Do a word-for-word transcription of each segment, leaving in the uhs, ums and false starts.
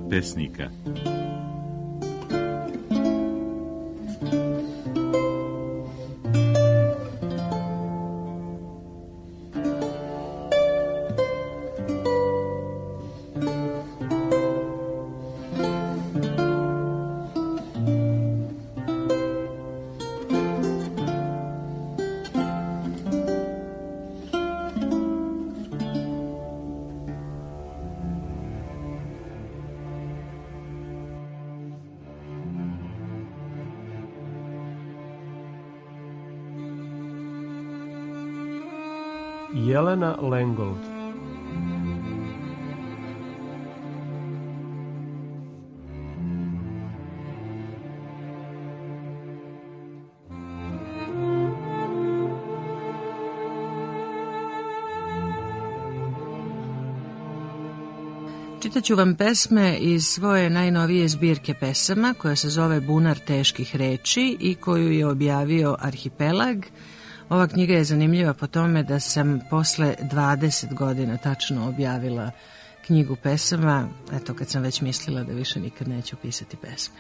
pesnika. Jelena Lengold. Čitat ću vam pesme iz svoje najnovije zbirke pesama koja se zove Bunar teških reči i koju je objavio Arhipelag. Ova knjiga je zanimljiva po tome da sam posle dvadeset godina tačno objavila knjigu pesama, eto kad sam već mislila da više nikad neću pisati pesme.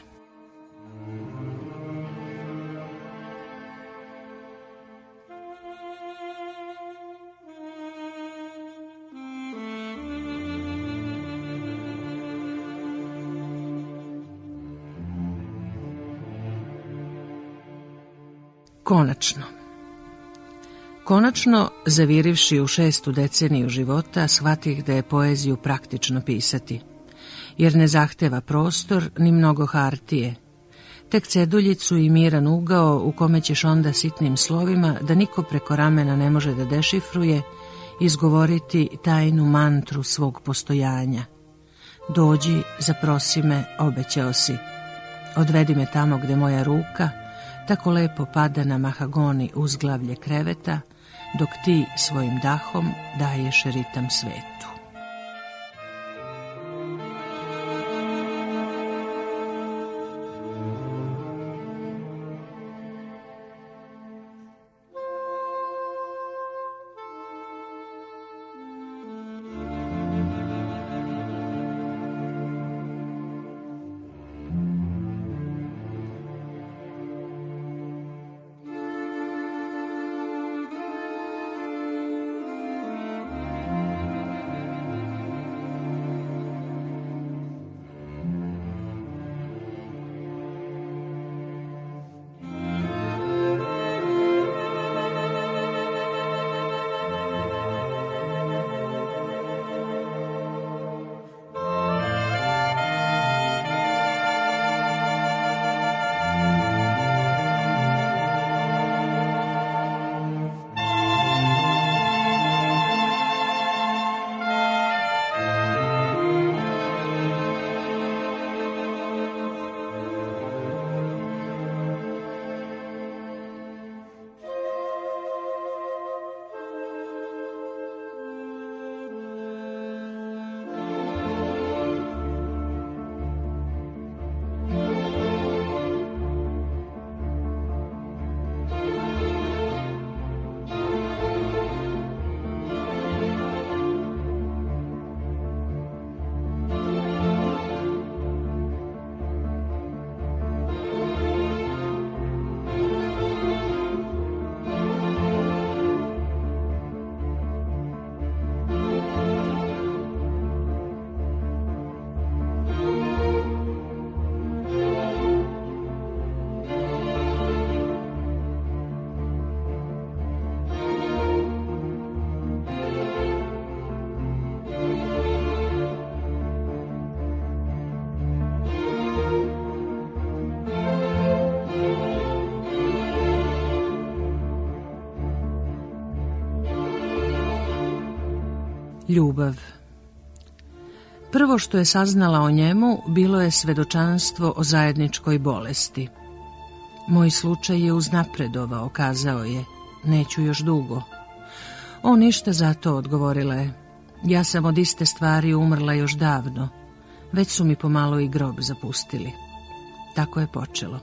Konačno. Konačno, zavirivši u šestu deceniju života, shvatih da je poeziju praktično pisati, jer ne zahteva prostor ni mnogo hartije, tek ceduljicu i miran ugao u kome ćeš onda sitnim slovima, da niko preko ramena ne može da dešifruje, izgovoriti tajnu mantru svog postojanja. Dođi, zaprosi me, obećao si, odvedi me tamo gde moja ruka tako lepo pada na mahagoni uzglavlje kreveta, dok ti svojim dahom daješ ritam svetu. Ljubav. Prvo što je saznala o njemu bilo je svedočanstvo o zajedničkoj bolesti. Moj slučaj je uznapredovao, kazao je, neću još dugo. O, ništa za to, odgovorila je. Ja sam od iste stvari umrla još davno, već su mi pomalo i grob zapustili. Tako je počelo.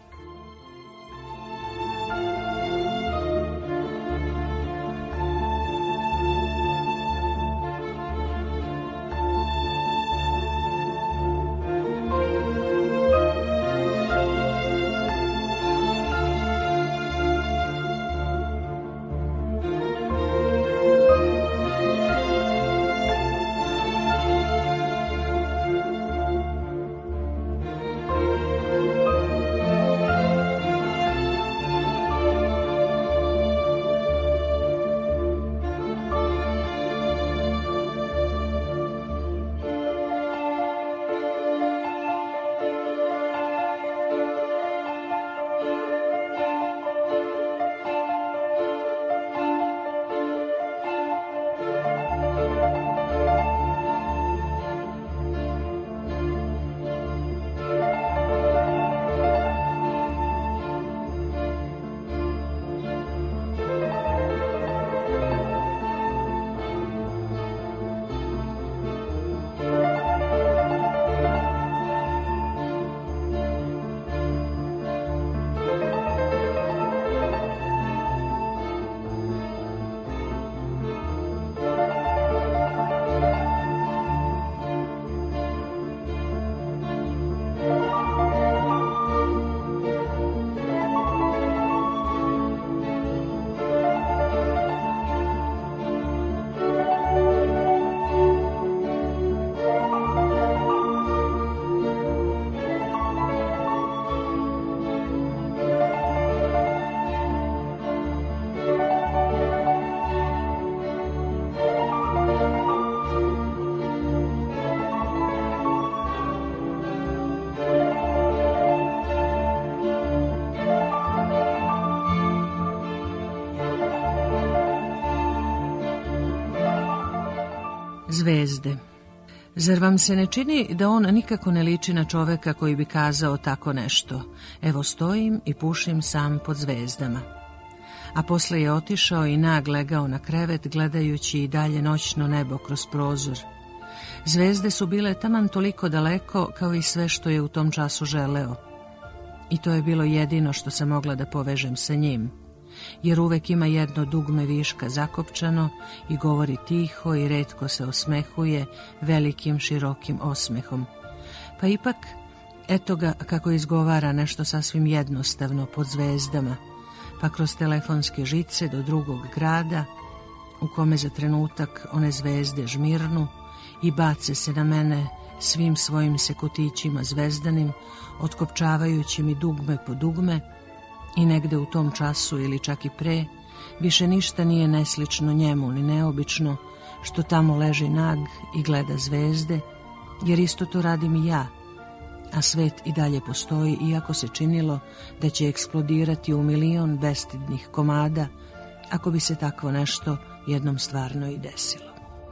Zvezde. Zar vam se ne čini da on nikako ne liči na čoveka koji bi kazao tako nešto? Evo stojim i pušim sam pod zvezdama. A posle je otišao i nag legao na krevet gledajući i dalje noćno nebo kroz prozor. Zvezde su bile taman toliko daleko kao i sve što je u tom času želeo. I to je bilo jedino što sam mogla da povežem sa njim, jer uvek ima jedno dugme viška zakopčano i govori tiho i retko se osmehuje velikim širokim osmehom. Pa ipak, eto ga kako izgovara nešto sasvim jednostavno pod zvezdama, pa kroz telefonske žice do drugog grada, u kome za trenutak one zvezde žmirnu i bace se na mene svim svojim sekutićima zvezdanim, otkopčavajući mi dugme po dugme, i negde u tom času ili čak i pre, više ništa nije neslično njemu ni neobično, što tamo leži nag i gleda zvezde, jer isto to radim i ja, a svet i dalje postoji, iako se činilo da će eksplodirati u milion bestidnih komada, ako bi se takvo nešto jednom stvarno i desilo.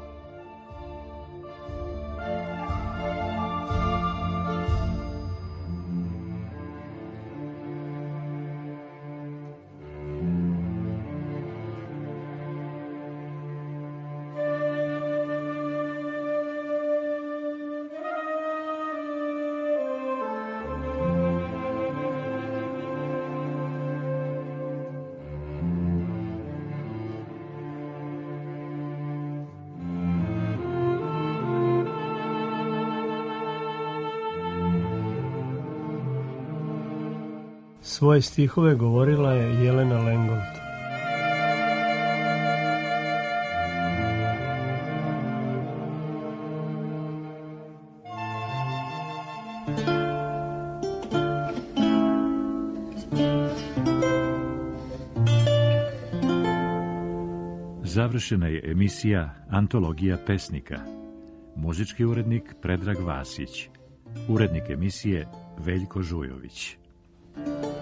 Svoje stihove govorila je Jelena Lengold. Završena je emisija Antologija pesnika. Muzički urednik Predrag Vasić. Urednik emisije Veljko Žujović.